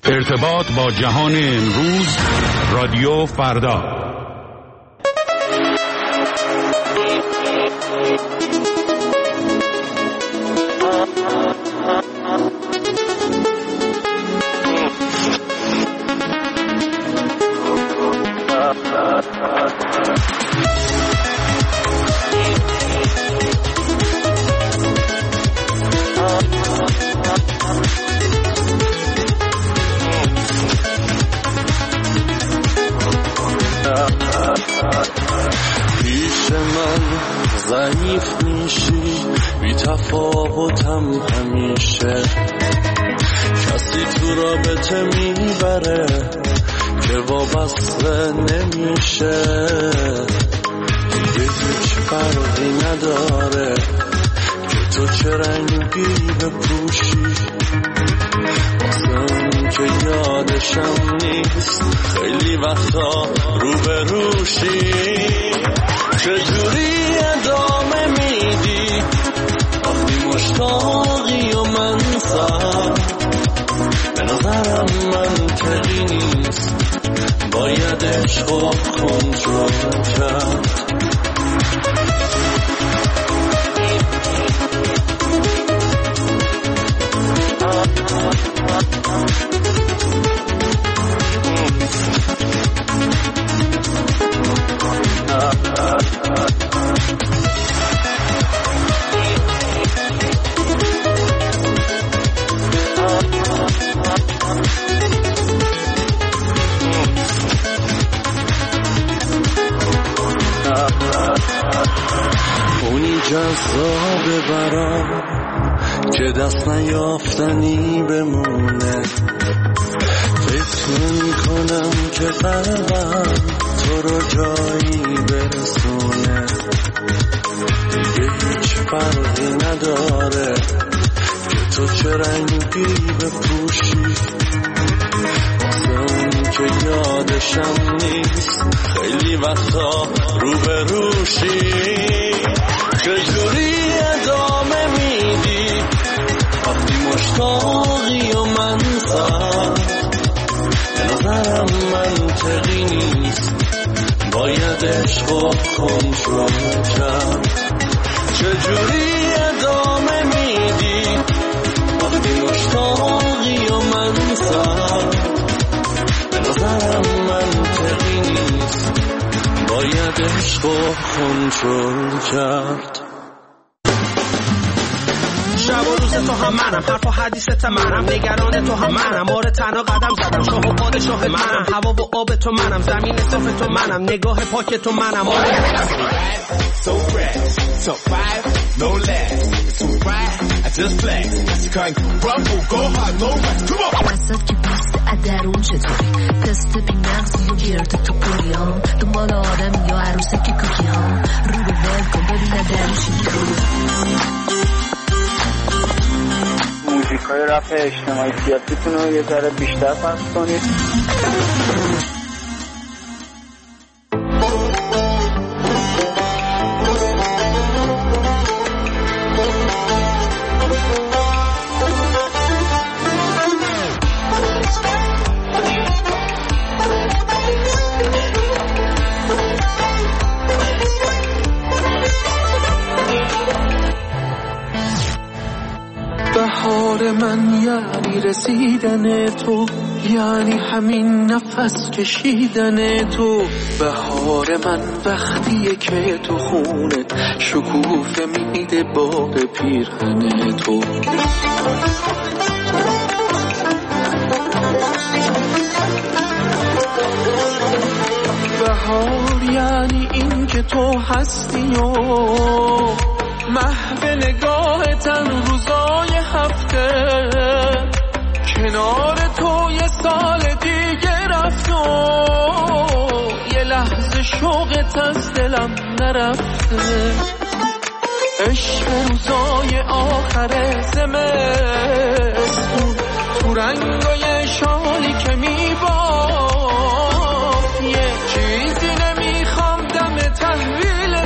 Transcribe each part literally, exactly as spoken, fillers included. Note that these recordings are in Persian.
ارتباط با جهان امروز، رادیو فردا. پیش من ضعیف میشی، بی تفاوتم همیشه. کسی تو رابطه میبره که وابسته نمیشه. دیگه هیچ فرقی نداره که تو چه رنگی بپوشی. واسه اون که یادشم نیست خیلی وقتا روبروشی. چجوری ادامه میدی وقتی مشتاقی و من سر؟ به نظرم منطقی نیست، باید عشق و کنترل کرد. اونی جذابه برام که دست نیافتنی بمونه. فکر نمی کنم که قلبم تو رو جایی برسونه. دیگه هیچ فرقی نداره که تو چه رنگی بپوشی. واسه اون که یادشم نیست خیلی وقتا روبروشی. چجوری ادامه میدی وقتی مشتاقی و من سر؟ به نظرم منطقی نیست، باید عشق و کنترل کرد. چجوری ادامه میدی وقتی مشتاقی و من سر؟ به نظرم منطقی نیست، باید عشق و کنترل کرد. شب و روز تو هم منم، حرف و حدیثت منم، نگران تو هم منم، آره تنها قدم زدم، شاه و پادشاه منم، هوا و آب تو منم، زمین صاف تو منم، نگاه پاک تو منم. آره so fresh, so fire, no less, so bright, I just flex, you can't rumble, go hard, no rest, come on. دستت که پست ادرون چطوری، تست بی نقصی و گرد تو پوری ها، دنبال آدم یا عروسه که کوکی ها، رو رو ول کن ببین ادرونشی موزیک های رپ اجتماعی سیاسیتون رو یه ذره بیشتر پخش کنید. بهار من یعنی رسیدن تو، یعنی همین نفس کشیدن تو. بهار من وقتیه که تو خونه شکوفه میده باغ پیرهن تو. بهار یعنی این که تو هستی و محو نگاهتن روزای هفته، کنار تو یه سال دیگه رفت و یه لحظه شوقت از دلم نرفته. عشق روزای آخر زمستون تو رنگای شالی که میباف، یه چیزی نمیخوام دم تحویل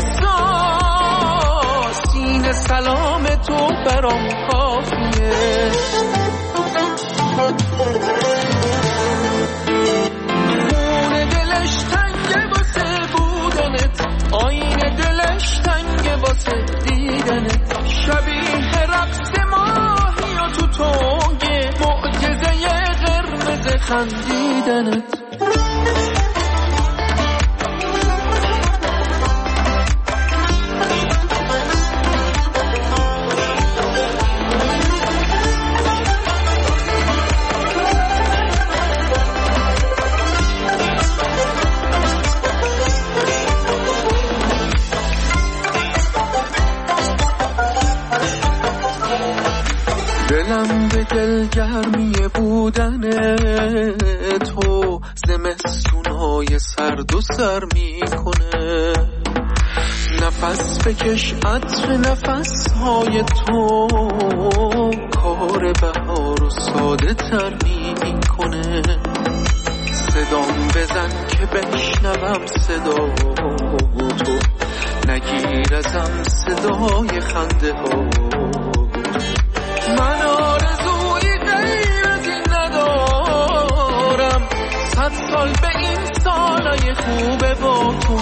ساز، سینه سلام تو برام کافیه. خندیدنت. دلم به دلگرمی بودن تو زمستونای سرد و سر میکنه. نفس بکش عطر نفسهای تو کار بهار و ساده تر میکنه. صدام بزن که بشنوم صدا تو، نگیر ازم صدای خنده ها. من آرزوی غیر از این ندارم، صد سال به این سالای خوبه با تو.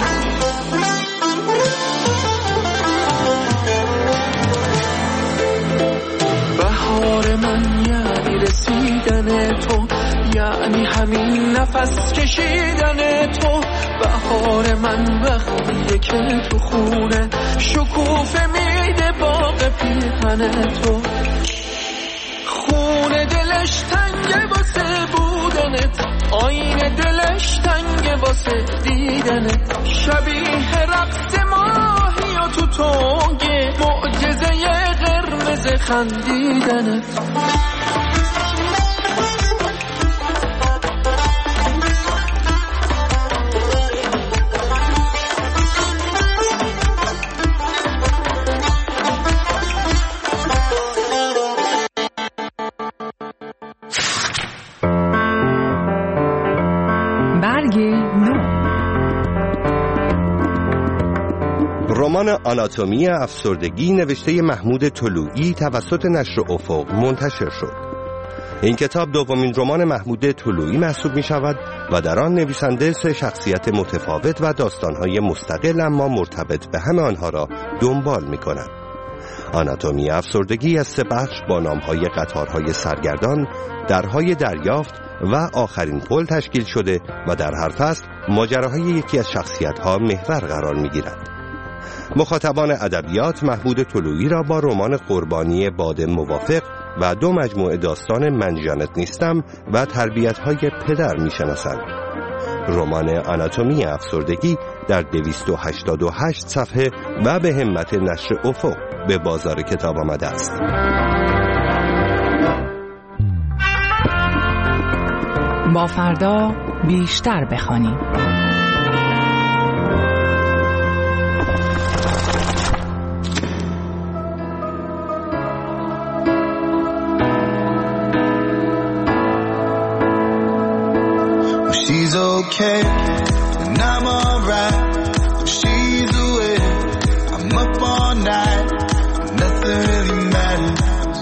بهار من یعنی رسیدن تو، یعنی همین نفس کشیدن تو. بهار من وقتیه که تو خونه شکوفه میده باغ پیرهن تو. خونه دلش تنگه واسه بودنت، آینه دلش تنگه واسه دیدنت. شبیه رقص ماهی و تو تنگه معجزه قرمز خندیدنت. رمان آناتومی افسردگی نوشته محمود طلویی توسط نشر افق منتشر شد. این کتاب دومین رمان محمود طلویی محسوب می شود و در آن نویسنده سه شخصیت متفاوت و داستانهای مستقل اما مرتبط به همه آنها را دنبال می کند. آناتومی افسردگی از سه بخش با نامهای قطارهای سرگردان، درهای دریافت و آخرین پل تشکیل شده و در هر فصل ماجراهای یکی از شخصیت‌ها محور قرار می‌گیرد. مخاطبان ادبیات محمود طلویی را با رمان قربانی باد موافق و دو مجموعه داستان من جانت نیستم و تربیت‌های پدر می‌شناسند. رمان آناتومی افسردگی در دویست و هشتاد و هشت صفحه و به همت نشر افق به بازار کتاب آمده است. با فردا بیشتر بخوانیم. She's okay, and I'm alright. She's away, I'm up all night. Nothing really matters.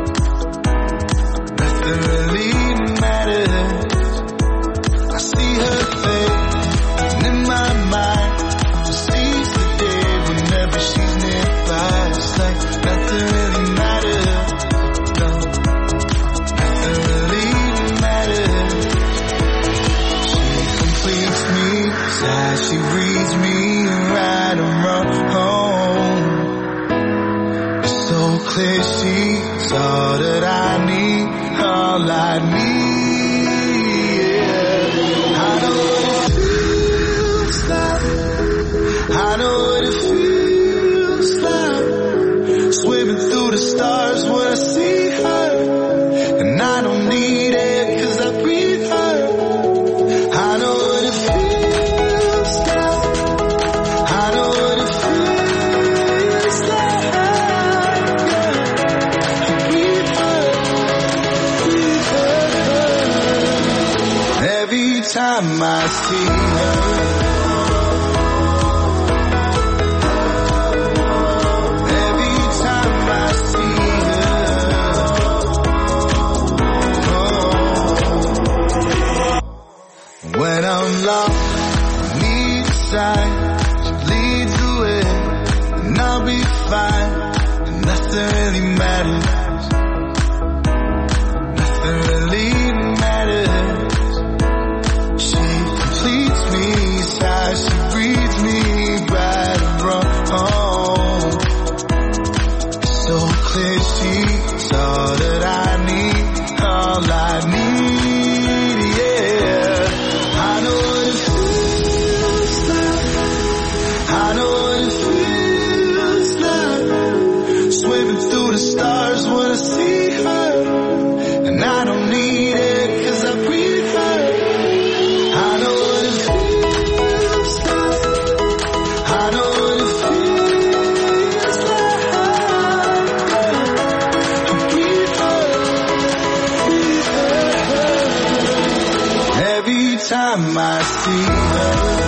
Nothing really matters. I see her face, and in my mind, she sees the day whenever she's nearby. It's like nothing really matters. No, nothing really matters. Please me, sad she reads me right around home. It's so clear she's all that I need, all I need. Yeah. I know what it feels like. I know what it feels like. Swimming through the stars when I see her, and I don't need it 'cause I breathe her. I know what it feels like. I know what it feels like. Yeah. Breathe her, breathe her. Every time I see her, every time I see her, oh. When I'm lost, need a sign, she leads the way, and I'll be fine, and nothing really matters, nothing really matters. time I see her,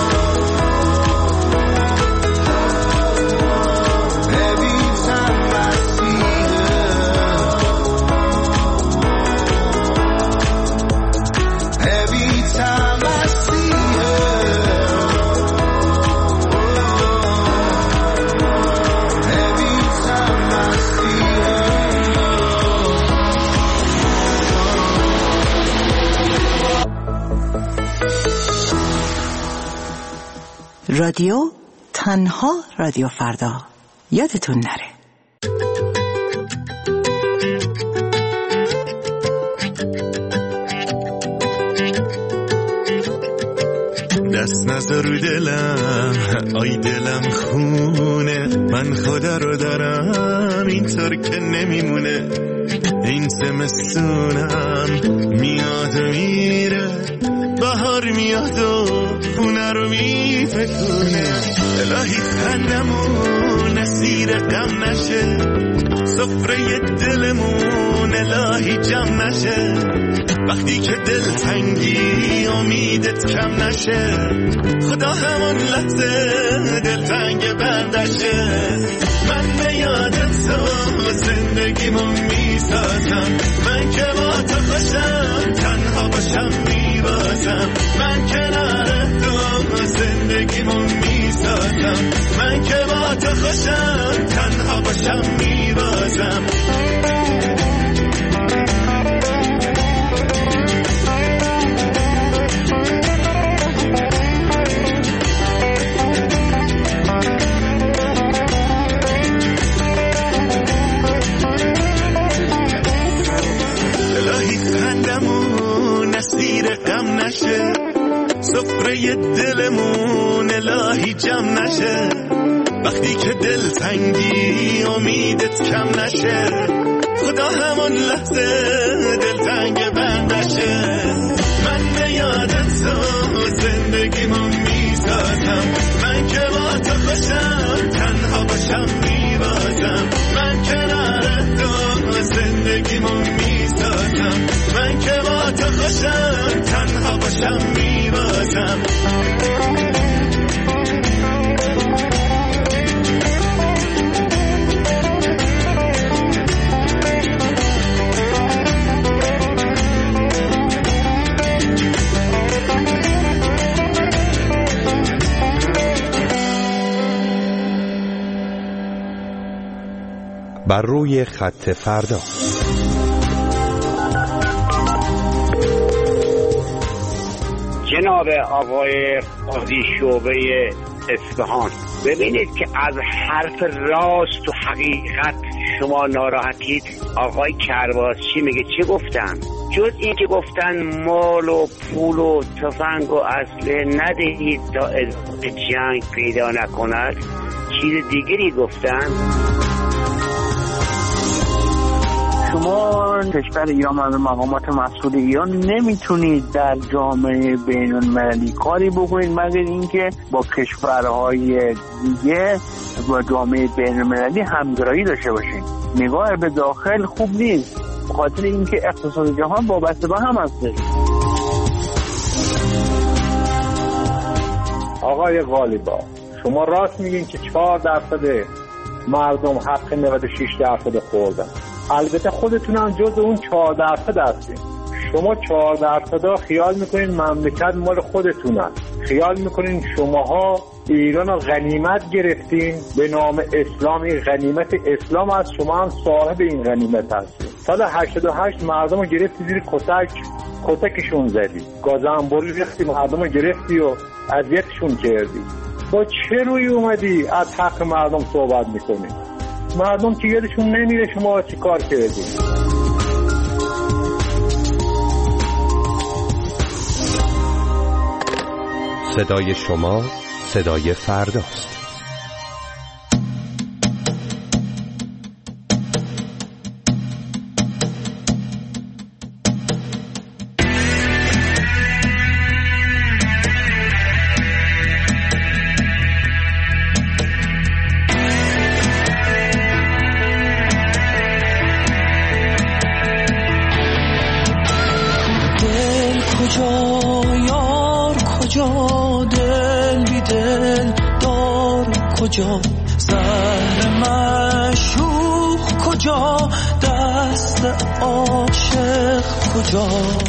رادیو تنها رادیو فردا، یادتون نره. دست نذار رو دلم، آی دلم خونه، من خدا رو دارم اینطور که نمیمونه. این زمستونم میاد و میره، بهار میاد و خونه رو میفکونه. الهی خندمون اسیر غم نشه، سفره دلمون الهی جمع نشه. وقتی که دل تنگی امیدت کم نشه، خدا همون لحظه دل تنگ بندشه. من به یادت تو زندگیمو میسازم، من که با تو خوشم تنها باشم میبازم. من کنار تو زندگیمو میسازم، من که با تو خوشم تنها باشم میبازم. اسیر غم نشه، سفره دلمون الهی جمع نشه. وقتی که دل تنگی امیدت کم نشه، خدا همون لحظه دل تنگ بندشه. من به یادت تو زندگیمو میسازم، من که با تو خوشم تنها باشم میبازم. من کنار تو زندگیمو میسازم، من که با تو خوشم تنها باشم میبازم. بر روی خط فردا. جناب آقای قاضی شعبه اصفهان، ببینید که از حرف راست و حقیقت شما ناراحتید. آقای کرباسچی میگه چه گفتن؟ جز این که گفتن مال و پول و تفنگ و اسلحه ندهید تا ادامه جنگ پیدا نکند، چیز دیگری گفتن؟ شما کشور ایران و مقامات مسئول ایران نمیتونید در جامعه بین المللی کاری بکنید مگر اینکه با کشورهای دیگه با جامعه بین المللی همگرایی داشته باشید. نگاه به داخل خوب نیست، خاطر اینکه اقتصاد جهان وابسته به هم هست. آقای غالیبا، شما راست میگین که چهار درصد مردم حق نود و شش درصد خوردن. البته خودتون هم جز اون چهار درصد هستین. شما چهار درصد ها خیال میکنین مملکت مال خودتون هست، خیال میکنین شماها ایران رو غنیمت گرفتین به نام اسلام. این غنیمت اسلام هست، شما هم صاحب این غنیمت هستین. سال هشتاد و هشت مردم رو گرفتی زیر کتک، کتکشون زدی، گازنبوری ریختی مردم رو گرفتی و اذیتشون کردی. با چه روی اومدی از حق مردم صحبت میکنی؟ مردم که یادشون نمیره شما چی کار کردی. صدای شما صدای فرداست. کجای کجا دل بی دل دار کجا زهر مشوق کجا دست عاشق کجا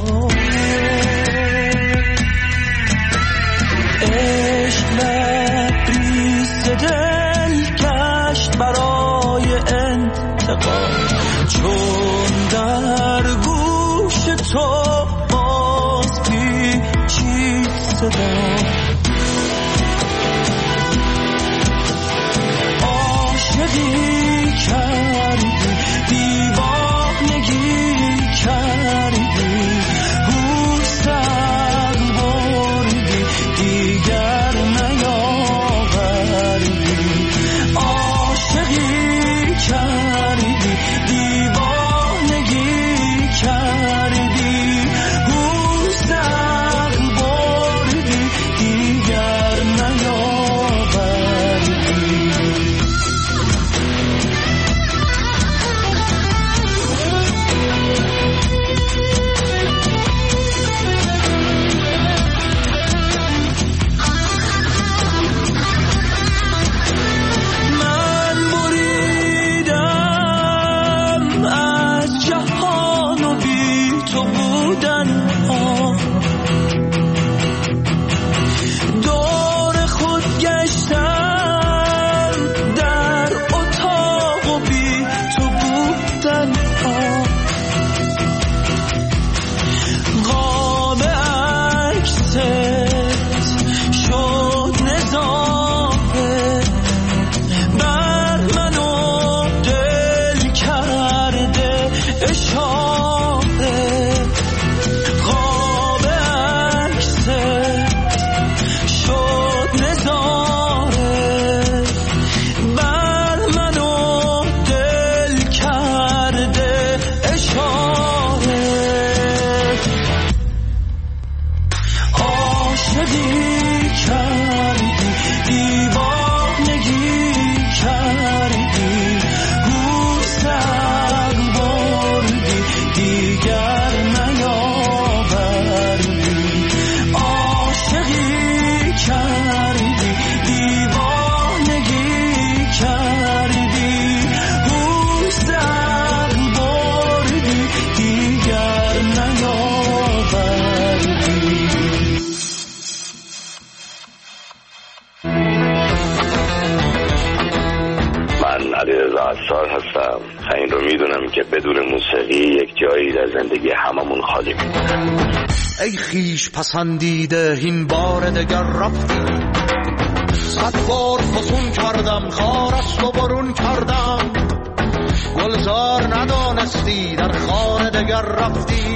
عشق لبریز دل گشت برای انتقام چون در گوش تو باز پیچید صدا عاشقی کردی دیوانگی کردی گوشتر بردی دیگر نیاوردی عاشقی کردی دیوانگی کردی گوشتر بردی دیگر نیاوردی هستم. این رو میدونم که بدون موسیقی یک جایی در زندگی هممون خالی میمونه. ای خیش پسندیده این بار دگر رفتی، صد بار فسون کردم خارست و برون کردم، گلزار ندانستی در خار دگر رفتی،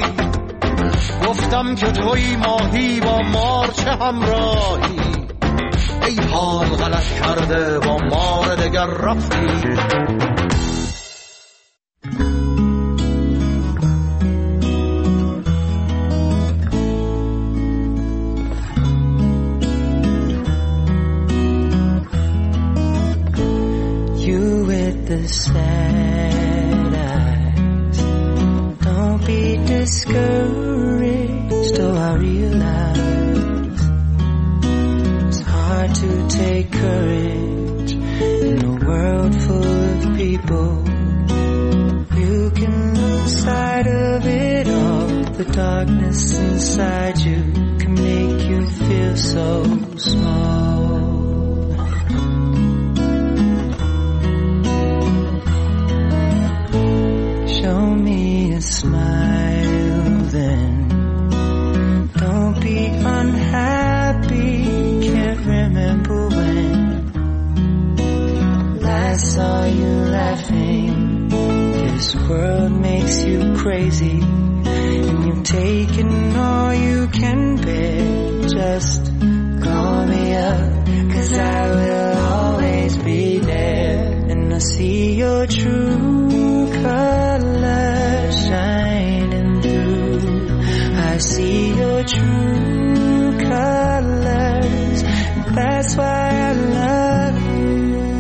گفتم که توی ماهی با مارچه همراهی، ای حال غلط کرده با مار دگر رفتی. The sad eyes, don't be discouraged, oh I realize it's hard to take courage in a world full of people. You can lose sight of it all, the darkness inside you can make you feel so small. Show me a smile then, don't be unhappy, can't remember when last saw you laughing. This world makes you crazy and you've taken all you can bear. Just call me up, 'cause I will always be there, and I see your true colors shining through. I see your true colors, that's why I love you.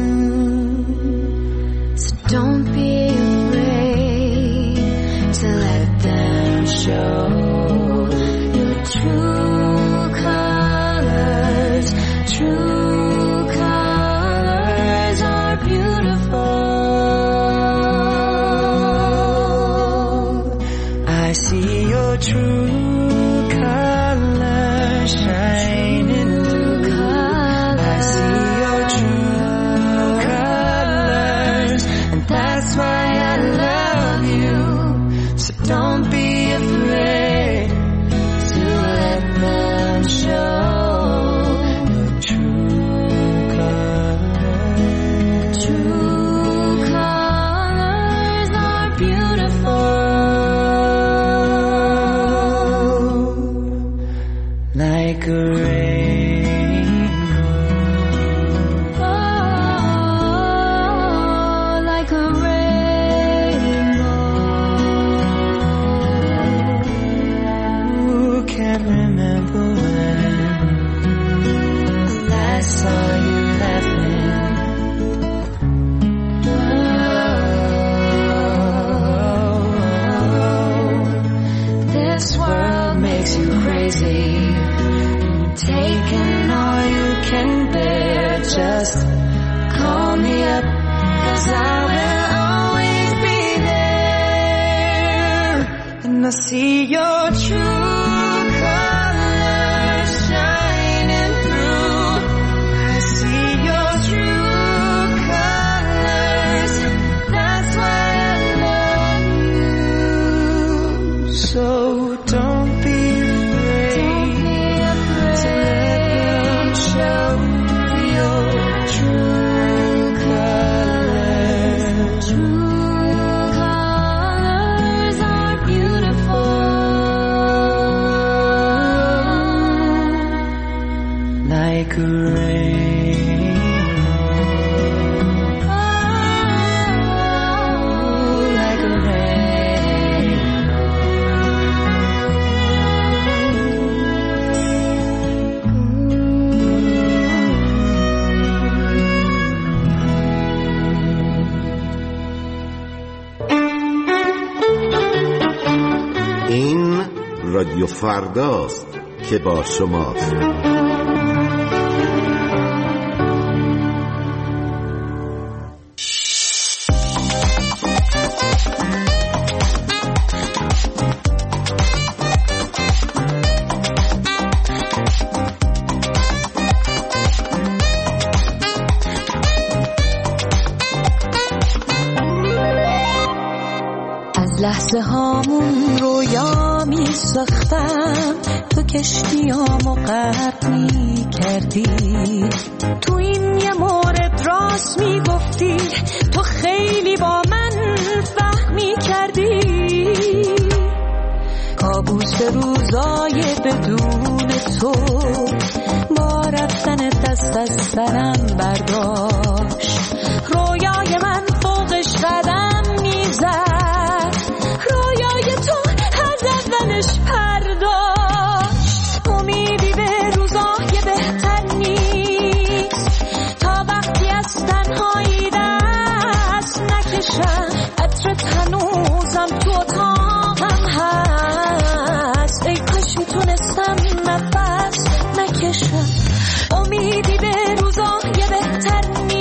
So don't be afraid to let them show your true colors. see your true colors shining through. I see your true colors, and that's why I love you. So don't be afraid to let them show. Like a rainbow, oh, like a rainbow. Who can remember when I last saw you laughing? Oh, this world makes you crazy. Taking all you can bear, just call me up, 'cause I will always be there. And I see your true colors shining through. I see your true colors, that's why I love you. So don't be like a rainbow, oh, like a rainbow. این رادیو فرداست که با شماست. لحظه هامون رویا می ساختم، تو کشتیامو غرق می کردی. تو این یه مورد راست می گفتی، تو خیلی با من فهمی کردی. کابوس روزای بدون تو با رفتن دست از سرم برداشت. رویای من فوقش قدم می زد، رویای تو از اولش پرداشت. امیدی به روزای بهتر نیست تا وقتی از تنهایی دست نکشم. عطرت هنوزم تو اتاقم هست، ای کاش میتونستم نفس نکشم. امیدی به روزای بهتر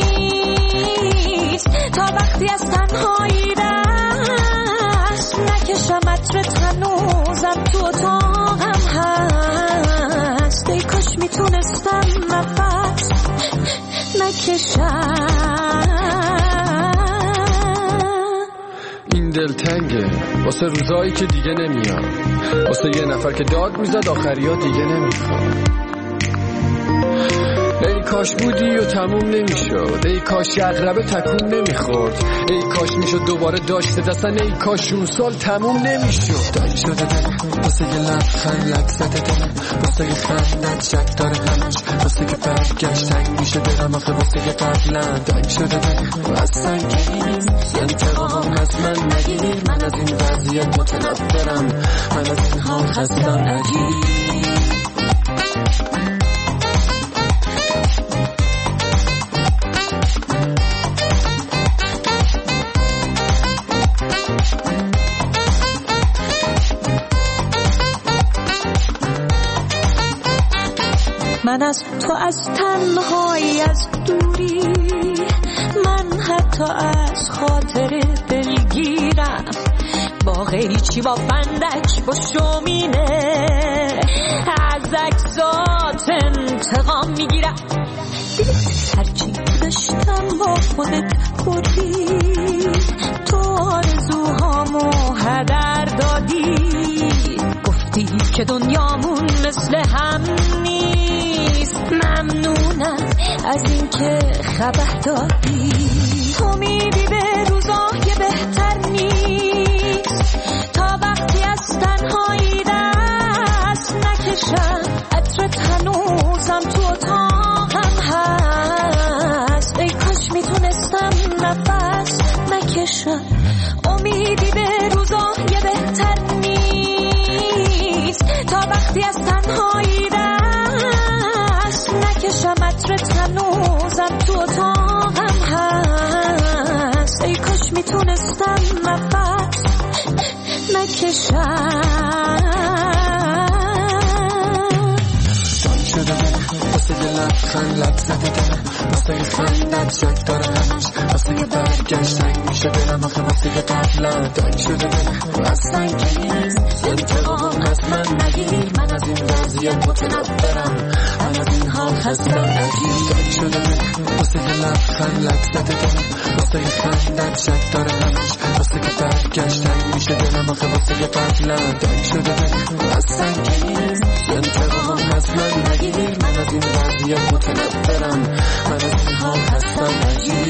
نیست تا وقتی از تنهایی دست نکشم. عطرت هنوزم تو اتاقم هست، ای کاش میتونستم نفس نکشم. این دلتنگه واسه روزایی که دیگه نمیاد، واسه یه نفر که داد میزد آخریا دیگه نمیخواد. ای کاش بودی و تموم نمیشد، ای کاش عقربه تکون نمیخورد، ای کاش میشد دوباره داشته دستن، ای کاش اون سال تموم نمیشد. دایی شده دلم واسه یه لبخند لک زده دلم، واسه یه خندت شک داره همش، واسه که برگشت تنگ میشه دلم آخه واسه یه قبلن. دایی شده دلم و از سنگین انتقام از من نگیر، من از این وضعیت متنفرم، من از این حال خستم عجیب. من از تو از تنهایی از دوری، من حتی از خاطر دلگیرم. با قیچی با بندک با شومینه از اجزات انتقام میگیرم. هرچی داشتم با خودت کردی، تو آرزوهامو هدر دادی، گفتی که دنیامون مثل هم نیست. ممنونم از این که خبر دادی. امیدی به روزای بهتر نیست تا وقتی از تنهایی دست نکشم. عطرت هنوزم تو اتاقم هست، ای کاش میتونستم نفس نکشم. امیدی به روزای بهتر نیست تا وقتی از تنهایی دست نکشم. عطرت هنوزم تو اتاقم هست، ای کاش میتونستم نفس نکشم. شده واسه یه لبخند لب زده دلم، واسه یه خندت شک داره همش، واسه یه برگشتنگ میشه دلم آخه، واسه یه قبلم دنگ شده دلم اصلا که نیست. انتقام از من نگیر، من از این وضعیت متنفرم، من از این حال خستم عجیب. دنگ شده دلم واسه یه لبخند لب زده دلم، واسه یه خندت شک داره همش، واسه یه برگشتنگ میشه دلم آخه، واسه یه قبلم دنگ شده دلم اصلا که نیست. انتقام از من نگیر، من از این وضعیت متنفرم، من از این حال هستم عجیب.